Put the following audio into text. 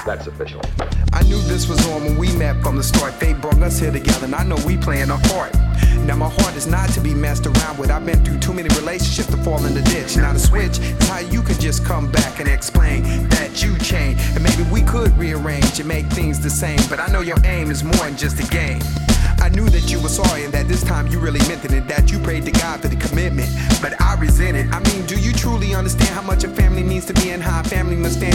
That's official. I knew this was on when we met from the start. Fate brought us here together, and I know we playing a part. Now my heart is not to be messed around with. I've been through too many relationships to fall in the ditch. Now the switch is how you can just come back and explain that you changed, and maybe we could rearrange and make things the same. But I know your aim is more than just a game. I knew that you were sorry and that this time you really meant it, and that you prayed to God for the commitment, but I resent it. I mean, do you truly understand how much a family means to me and how a family must stand